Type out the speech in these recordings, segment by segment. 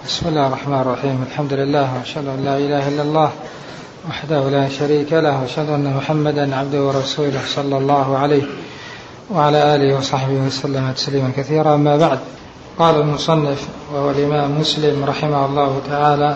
بسم الله الرحمن الرحيم. الحمد لله وأشهد أن لا إله إلا الله وحده لا شريك له، وأشهد أن محمدا عبده ورسوله صلى الله عليه وعلى آله وصحبه وسلم تسليما كثيرا. أما بعد، قال المصنف وهو الإمام مسلم رحمه الله تعالى: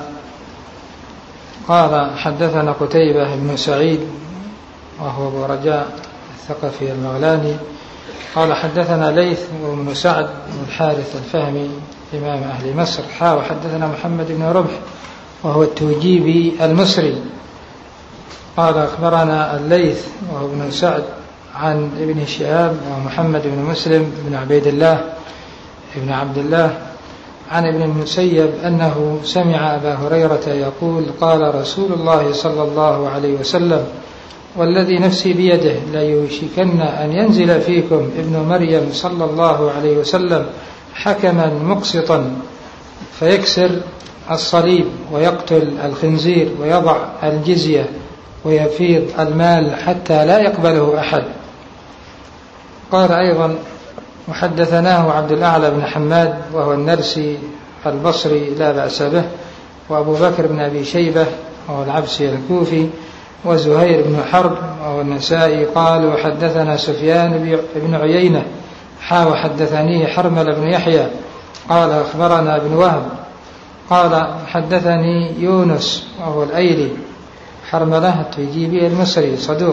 قال حدثنا قتيبة بن سعيد وهو أبو رجاء الثقفي المغلاني قال حدثنا ليث بن سعد بن الحارث الفهمي إمام أهل مصر وحدثنا محمد بن ربح وهو التوجيبي المصري قال أخبرنا الليث وهو ابن سعد عن ابن شهاب ومحمد بن مسلم بن عبيد الله ابن عبد الله عن ابن المسيب أنه سمع أبا هريرة يقول: قال رسول الله صلى الله عليه وسلم: والذي نفسي بيده ليوشكن أن ينزل فيكم ابن مريم صلى الله عليه وسلم حكما مقسطا فيكسر الصليب ويقتل الخنزير ويضع الجزية ويفيض المال حتى لا يقبله أحد. قال أيضا: وحدثناه عبد الأعلى بن حماد وهو النرسي البصري لا بأس به، وأبو بكر بن أبي شيبة وهو العبسي الكوفي، وزهير بن حرب وهو النسائي قال: وحدثنا سفيان بن عيينة وحدثني حرمل بن يحيى قال أخبرنا ابن وهب قال حدثني يونس وهو الأيلي حرملة التوجيبي المصري صدوق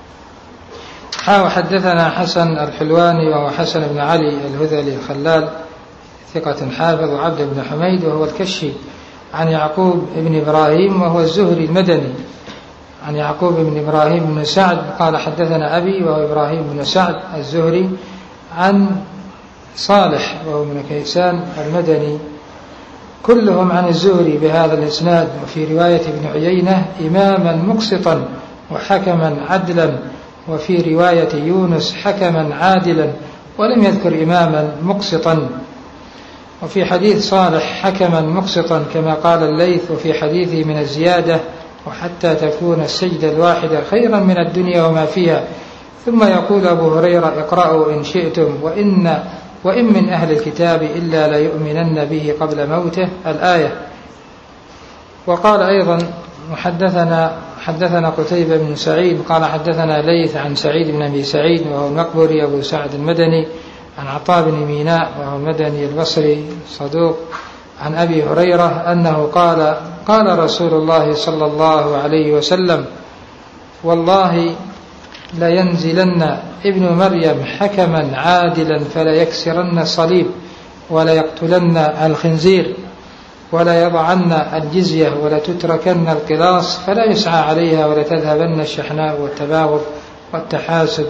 وحدثنا حسن الحلواني وهو حسن بن علي الهذلي الخلال ثقة حافظ، وعبد بن حميد وهو الكشي عن يعقوب بن إبراهيم وهو الزهري المدني عن يعقوب بن إبراهيم بن سعد قال حدثنا أبي وهو إبراهيم بن سعد الزهري عن صالح وهو من كيسان المدني، كلهم عن الزهري بهذا الإسناد. وفي رواية ابن عيينة إماما مقسطا وحكما عدلا، وفي رواية يونس حكما عادلا، ولم يذكر إماما مقسطا. وفي حديث صالح حكما مقسطا كما قال الليث، وفي حديثه من الزيادة: وحتى تكون السجدة الواحدة خيرا من الدنيا وما فيها. ثم يقول أبو هريرة: اقرأوا إن شئتم وإن من أهل الكتاب إلا ليؤمنن به قبل موته، الآية. وقال أيضا: حدثنا قتيبة بن سعيد قال حدثنا ليث عن سعيد بن أبي سعيد وهو المقبري أبو سعد المدني عن عطاء بن ميناء وهو المدني البصري صدوق عن أبي هريرة أنه قال: قال رسول الله صلى الله عليه وسلم: والله لينزلن ابن مريم حكما عادلا فلا يكسرن الصليب ولا يقتلن الخنزير ولا يضعن الجزية ولا تتركن القلاص فلا يسعى عليها ولا تذهبن الشحناء والتباغض والتحاسد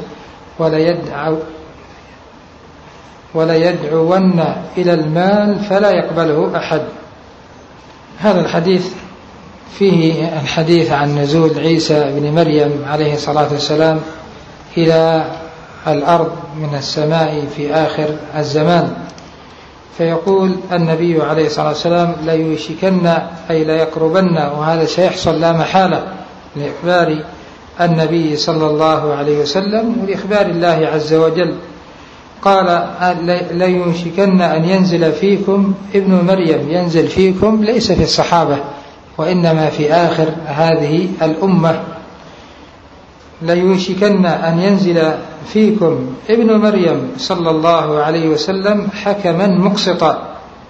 ولا يدعون إلى المال فلا يقبله أحد. هذا الحديث فيه الحديث عن نزول عيسى بن مريم عليه الصلاة والسلام إلى الأرض من السماء في آخر الزمان، فيقول النبي عليه الصلاة والسلام: لا يوشكن أي لا يقربن، وهذا سيحصل لا محالة لإخبار النبي صلى الله عليه وسلم ولإخبار الله عز وجل. قال: لا يوشكن أن ينزل فيكم ابن مريم. ينزل فيكم ليس في الصحابة، وإنما في آخر هذه الأمة. لا يوشكن أن ينزل فيكم ابن مريم صلى الله عليه وسلم حكما مقسطا.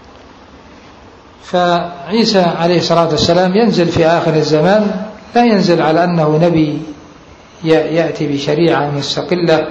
فعيسى عليه الصلاة والسلام ينزل في آخر الزمان، لا ينزل على أنه نبي يأتي بشريعة مستقلة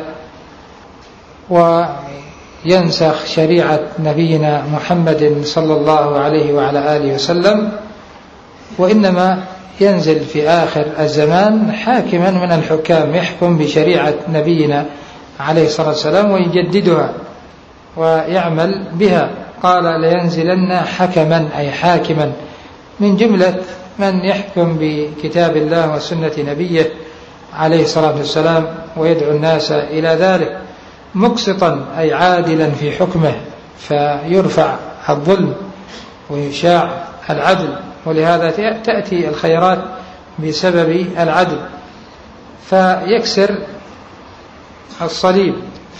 وينسخ شريعة نبينا محمد صلى الله عليه وعلى آله وسلم، وإنما ينزل في آخر الزمان حاكما من الحكام يحكم بشريعة نبينا عليه الصلاة والسلام ويجددها ويعمل بها. قال: لينزلن حكما أي حاكما من جملة من يحكم بكتاب الله وسنة نبيه عليه الصلاة والسلام ويدعو الناس إلى ذلك. مقسطا أي عادلا في حكمه، فيرفع الظلم ويشاع العدل، ولهذا تأتي الخيرات بسبب العدل. فيكسر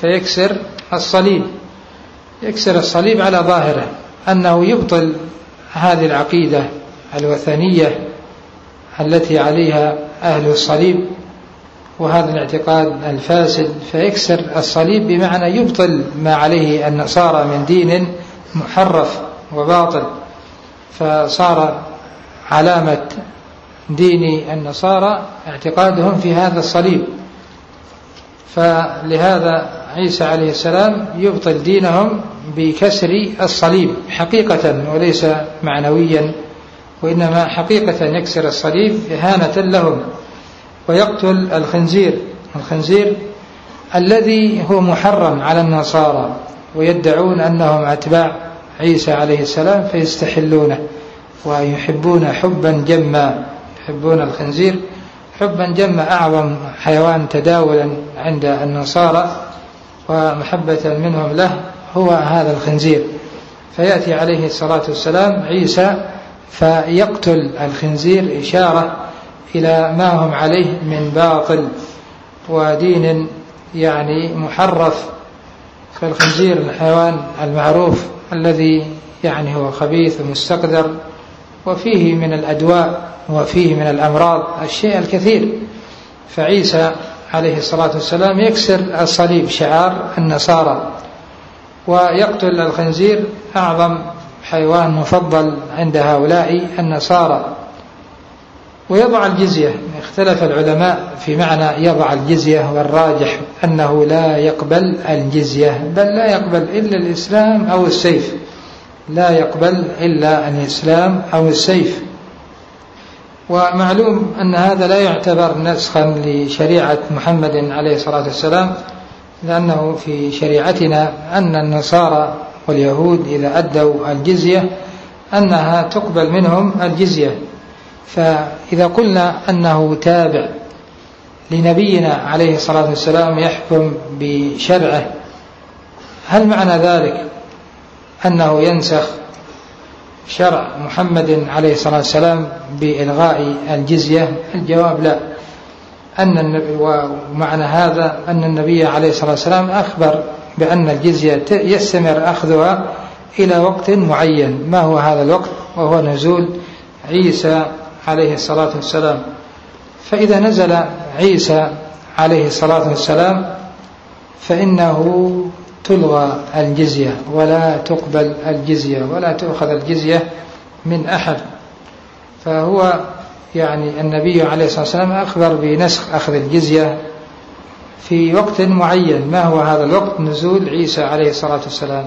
الصليب على ظاهره أنه يبطل هذه العقيدة الوثنية التي عليها أهل الصليب وهذا الاعتقاد الفاسد، فيكسر الصليب بمعنى يبطل ما عليه النصارى من دين محرف وباطل، فصار علامة دين النصارى اعتقادهم في هذا الصليب. فلهذا عيسى عليه السلام يبطل دينهم بكسر الصليب حقيقة وليس معنويا، وإنما حقيقة يكسر الصليب إهانة لهم، ويقتل الخنزير الذي هو محرم على النصارى، ويدعون أنهم أتباع عيسى عليه السلام فيستحلونه ويحبون حبا جما، يحبون الخنزير حبا جما، أعظم حيوان تداولا عند النصارى ومحبة منهم له هو هذا الخنزير. فيأتي عليه الصلاة والسلام عيسى فيقتل الخنزير إشارة إلى ما هم عليه من باطل ودين يعني محرف. فالخنزير الحيوان المعروف الذي يعني هو خبيث ومستقذر، وفيه من الأدواء وفيه من الأمراض الشيء الكثير. فعيسى عليه الصلاة والسلام يكسر الصليب شعار النصارى، ويقتل الخنزير أعظم حيوان مفضل عند هؤلاء النصارى، ويضع الجزية. اختلف العلماء في معنى يضع الجزية، والراجح أنه لا يقبل الجزية، بل لا يقبل إلا الإسلام أو السيف، لا يقبل إلا الإسلام أو السيف. ومعلوم أن هذا لا يعتبر نسخا لشريعة محمد عليه الصلاة والسلام، لأنه في شريعتنا أن النصارى واليهود إذا أدوا الجزية أنها تقبل منهم الجزية. فإذا قلنا أنه تابع لنبينا عليه الصلاة والسلام يحكم بشرعه، هل معنى ذلك أنه ينسخ شرع محمد عليه الصلاة والسلام بإلغاء الجزية؟ الجواب لا. ومعنى هذا أن النبي عليه الصلاة والسلام أخبر بأن الجزية يستمر أخذها إلى وقت معين. ما هو هذا الوقت؟ وهو نزول عيسى عليه الصلاة والسلام. فإذا نزل عيسى عليه الصلاة والسلام فإنه تلغى الجزية ولا تقبل الجزية ولا تأخذ الجزية من أحد. فهو يعني النبي عليه الصلاة والسلام أخبر بنسخ أخذ الجزية في وقت معين. ما هو هذا الوقت؟ نزول عيسى عليه الصلاة والسلام.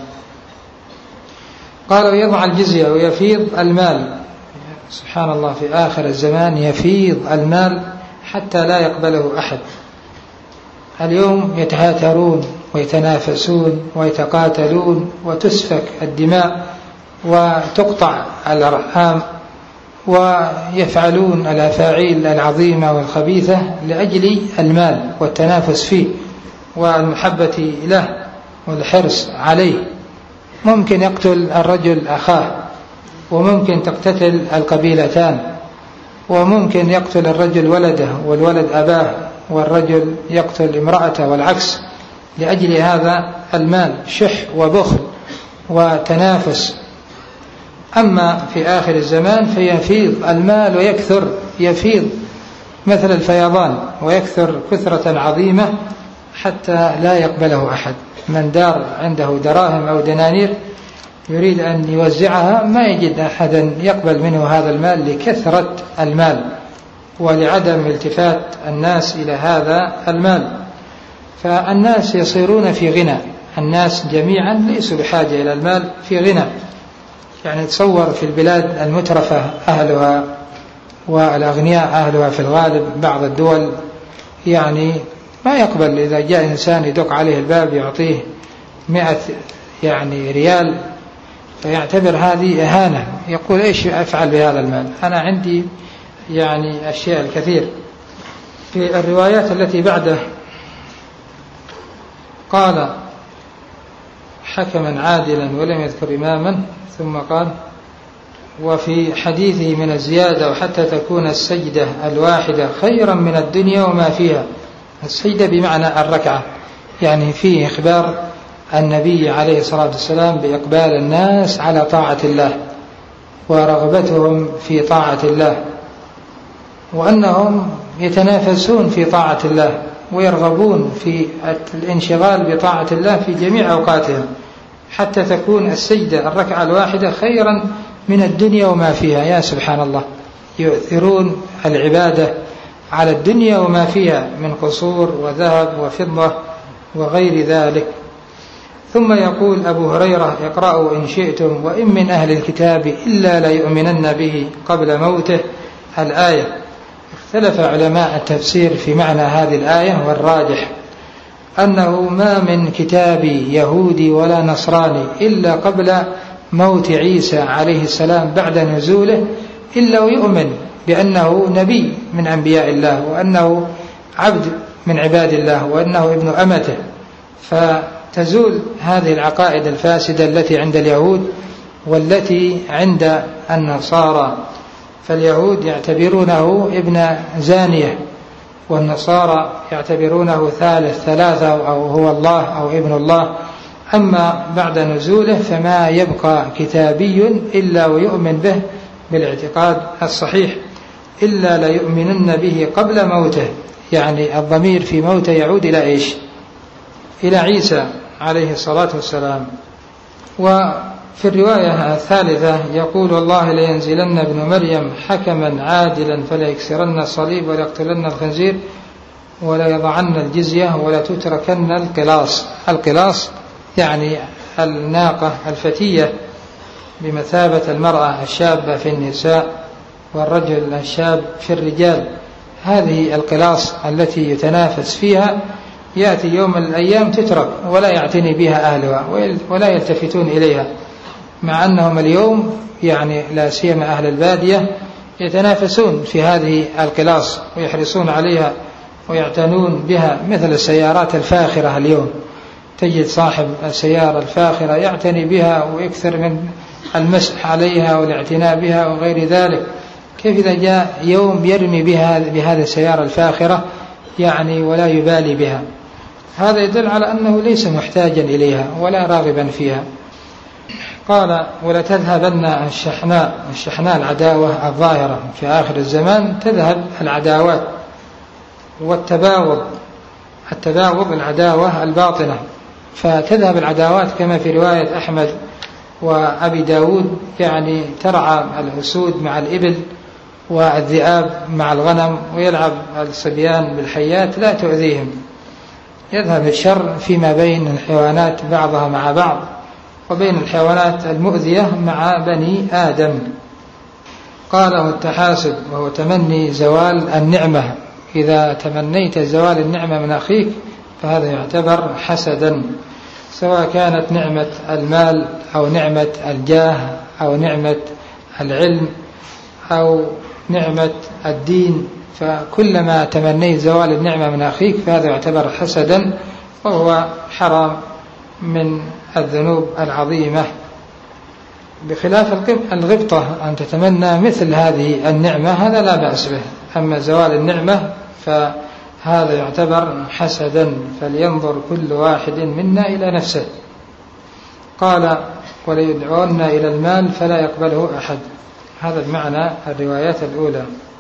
قال ويضع الجزية ويفيض المال. سبحان الله، في آخر الزمان يفيض المال حتى لا يقبله أحد. اليوم يتهاترون ويتنافسون ويتقاتلون وتسفك الدماء وتقطع الأرحام ويفعلون الأفاعيل العظيمة والخبيثة لأجل المال والتنافس فيه والمحبة له والحرص عليه. ممكن يقتل الرجل أخاه، وممكن تقتتل القبيلتان، وممكن يقتل الرجل ولده والولد أباه، والرجل يقتل امرأته والعكس، لأجل هذا المال، شح وبخل وتنافس. أما في آخر الزمان فيفيض المال ويكثر، يفيض مثل الفيضان ويكثر كثرة عظيمة حتى لا يقبله أحد. من دار عنده دراهم أو دنانير يريد أن يوزعها ما يجد أحدا يقبل منه هذا المال لكثرة المال ولعدم التفات الناس إلى هذا المال. فالناس يصيرون في غنى، الناس جميعا ليسوا بحاجة إلى المال، في غنى. يعني تصور في البلاد المترفة أهلها والأغنياء أهلها في الغالب، بعض الدول يعني ما يقبل إذا جاء إنسان يدق عليه الباب يعطيه 100 يعني ريال، فيعتبر هذه إهانة، يقول إيش أفعل بهذا المال؟ أنا عندي يعني أشياء الكثير. في الروايات التي بعده قال حكما عادلا ولم يذكر إماما، ثم قال وفي حديثه من الزيادة وحتى تكون السجدة الواحدة خيرا من الدنيا وما فيها. السجدة بمعنى الركعة، يعني فيه إخبار النبي عليه الصلاة والسلام بإقبال الناس على طاعة الله، ورغبتهم في طاعة الله، وأنهم يتنافسون في طاعة الله ويرغبون في الانشغال بطاعة الله في جميع أوقاتهم، حتى تكون السجدة الركعة الواحدة خيرا من الدنيا وما فيها. يا سبحان الله، يؤثرون العبادة على الدنيا وما فيها من قصور وذهب وفضة وغير ذلك. ثم يقول أبو هريرة: اقرأوا إن شئتم وإن من أهل الكتاب إلا ليؤمنن به قبل موته. الآية. اختلف علماء التفسير في معنى هذه الآية، والراجح أنه ما من كتاب يهودي ولا نصراني إلا قبل موت عيسى عليه السلام بعد نزوله إلا ويؤمن بأنه نبي من أنبياء الله، وأنه عبد من عباد الله، وأنه ابن أمته، فتزول هذه العقائد الفاسدة التي عند اليهود والتي عند النصارى. فاليهود يعتبرونه ابن زانية، والنصارى يعتبرونه ثالث ثلاثة أو هو الله أو ابن الله. أما بعد نزوله فما يبقى كتابي إلا ويؤمن به بالاعتقاد الصحيح، إلا ليؤمنن به قبل موته، يعني الضمير في موته يعود إلى إيش؟ إلى عيسى عليه الصلاة والسلام. وفي الرواية الثالثة يقول: والله لينزلن ابن مريم حكما عادلا فلا يكسرن الصليب ولا يقتلن الخنزير ولا يضعن الجزية ولا تتركن القلاص. القلاص يعني الناقة الفتية بمثابة المرأة الشابة في النساء والرجل الشاب في الرجال. هذه القلاص التي يتنافس فيها يأتي يوم من الأيام تترك ولا يعتني بها أهلها ولا يلتفتون إليها، مع أنهم اليوم يعني لا سيما أهل البادية يتنافسون في هذه القلاص ويحرصون عليها ويعتنون بها، مثل السيارات الفاخرة. اليوم تجد صاحب السيارة الفاخرة يعتني بها ويكثر من المسح عليها والاعتناء بها وغير ذلك. كيف إذا جاء يوم يرمي بهذه السيارة الفاخرة يعني ولا يبالي بها؟ هذا يدل على أنه ليس محتاجا إليها ولا راغبا فيها. قال: ولتذهبن الشحناء العداوة الظاهرة في آخر الزمان، تذهب العداوات والتباغض العداوة الباطنة، فتذهب العداوات كما في رواية أحمد وأبي داود، يعني ترعى الأسود مع الإبل والذئاب مع الغنم، ويلعب الصبيان بالحيات لا تؤذيهم. يذهب الشر فيما بين الحيوانات بعضها مع بعض، وبين الحيوانات المؤذية مع بني آدم. قال: والتحاسد وهو تمني زوال النعمة. إذا تمنيت زوال النعمة من أخيك فهذا يعتبر حسدا، سواء كانت نعمة المال أو نعمة الجاه أو نعمة العلم أو نعمة الدين، فكلما تمنيت زوال النعمة من أخيك فهذا يعتبر حسدا، وهو حرام من الذنوب العظيمة. بخلاف الغبطة أن تتمنى مثل هذه النعمة، هذا لا بأس به. أما زوال النعمة فهذا يعتبر حسدا، فلينظر كل واحد منا إلى نفسه. قال: وليدعون إلى المال فلا يقبله أحد. هذا المعنى الروايات الأولى.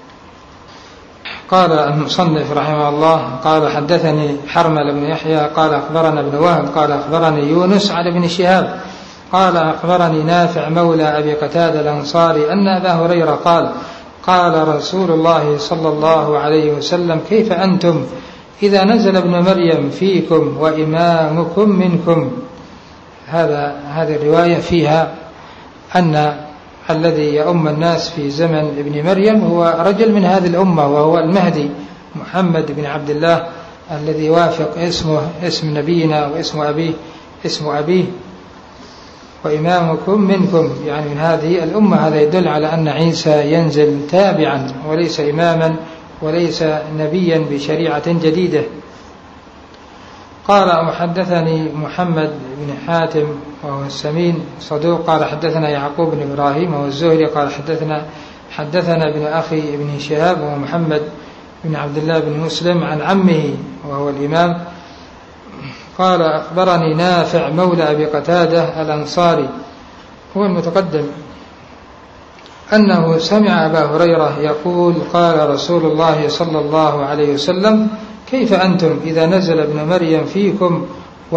قال المصنف رحمه الله: قال: حدثني حرمل بن يحيى قال أخبرنا ابن وهب قال أخبرني يونس عن ابن شهاب قال أخبرني نافع مولى أبي قتادة الأنصاري أن أبا هريرة قال: قال رسول الله صلى الله عليه وسلم: كيف أنتم إذا نزل ابن مريم فيكم وإمامكم منكم. هذه الرواية فيها أن الذي يؤم الناس في زمن ابن مريم هو رجل من هذه الأمة، وهو المهدي محمد بن عبد الله الذي وافق اسم نبينا اسم أبيه وإمامكم منكم، يعني من هذه الأمة. هذا يدل على أن عيسى ينزل تابعا وليس إماما وليس نبيا بشريعة جديدة. قال: وحدثني محمد بن حاتم وهو السمين صدوق قال حدثنا يعقوب بن إبراهيم وهو الزهري قال حدثنا ابن أخي ابن شهاب وهو محمد بن عبد الله بن مسلم عن عمه وهو الإمام قال: أخبرني نافع مولى أبي قتادة الأنصاري، هو المتقدم أنه سمع أبا هريرة يقول قال رسول الله صلى الله عليه وسلم كيف أنتم إذا نزل ابن مريم فيكم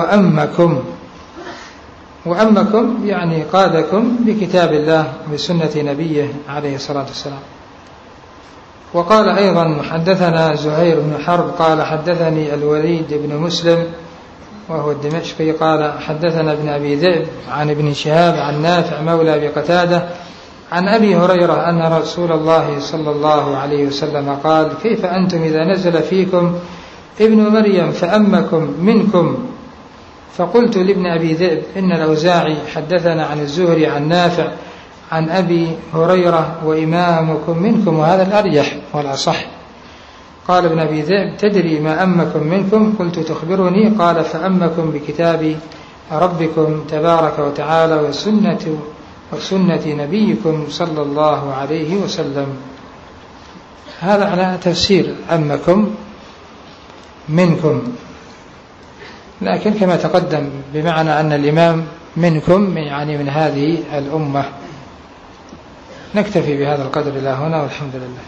وأمكم يعني قادكم بكتاب الله وسنة نبيه عليه الصلاة والسلام. وقال أيضا حدثنا زهير بن حرب قال حدثني الوليد بن مسلم وهو الدمشقي قال حدثنا ابن أبي ذئب عن ابن شهاب عن نافع مولى أبي قتادة عن أبي هريرة أن رسول الله صلى الله عليه وسلم قال كيف أنتم إذا نزل فيكم ابن مريم فأمكم منكم. فقلت لابن أبي ذئب إن الأوزاعي حدثنا عن الزهري عن نافع عن أبي هريرة وإمامكم منكم وهذا الأرجح والأصح. قال ابن أبي ذئب تدري ما أمكم منكم؟ قلت تخبرني. قال فأمكم بكتاب ربكم تبارك وتعالى وسنة نبيكم صلى الله عليه وسلم. هذا على تفسير أمكم منكم، لكن كما تقدم بمعنى أن الإمام منكم يعني من هذه الأمة. نكتفي بهذا القدر إلى هنا والحمد لله.